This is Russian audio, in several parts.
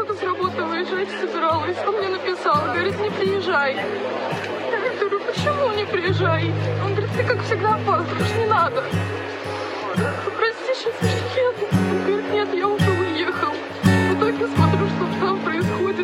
только с работы выезжать собиралась. Он мне написал, говорит, не приезжай. Я говорю, почему не приезжай? Он говорит, ты как всегда опаздываешь, не надо. Прости, сейчас нет. Он говорит, нет, я уже уехал. В итоге смотрю, что там происходит.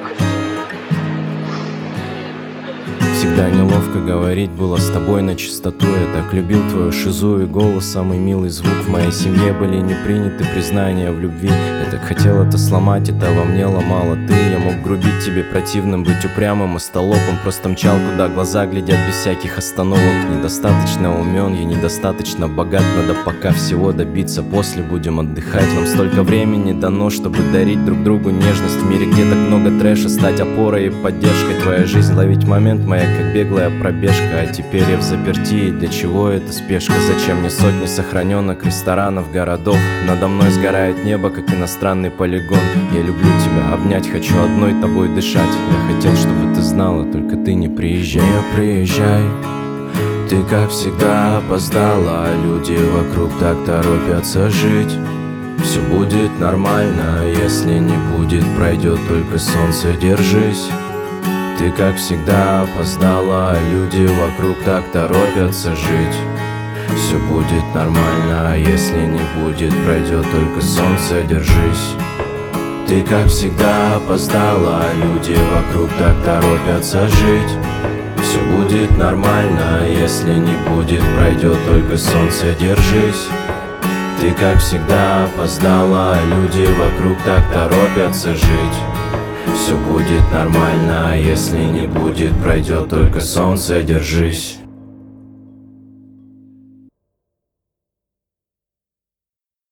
Всегда неловко говорить было с тобой на чистоту. Я так любил твою шизу и голос, самый милый звук. В моей семье были не приняты признания в любви. Я так хотел это сломать, это во мне ломало ты. Я мог грубить тебе противным, быть упрямым и столопом. Просто мчал, куда глаза глядят без всяких остановок. Недостаточно умен, я недостаточно богат. Надо пока всего добиться, после будем отдыхать. Нам столько времени дано, чтобы дарить друг другу нежность. В мире, где так много трэша, стать опорой и поддержкой. Твоя жизнь ловить момент, моя как беглая пробежка. А теперь я в заперти, и для чего эта спешка? Зачем мне сотни сохраненных ресторанов, городов? Надо мной сгорает небо, как иностранный полигон. Я люблю тебя, обнять хочу, одной тобой дышать. Я хотел, чтобы ты знала, только ты не приезжай. Не приезжай, ты как всегда опоздала. Люди вокруг так торопятся жить. Все будет нормально, если не будет, пройдет только солнце, держись. Ты как всегда опоздала, люди вокруг так торопятся жить. Все будет нормально, если не будет, пройдет только солнце, держись. Ты как всегда опоздала, люди вокруг так торопятся жить. Все будет нормально, если не будет, пройдет только солнце, держись. Ты как всегда опоздала, люди вокруг так торопятся жить. Все будет нормально, если не будет, пройдет только солнце, держись.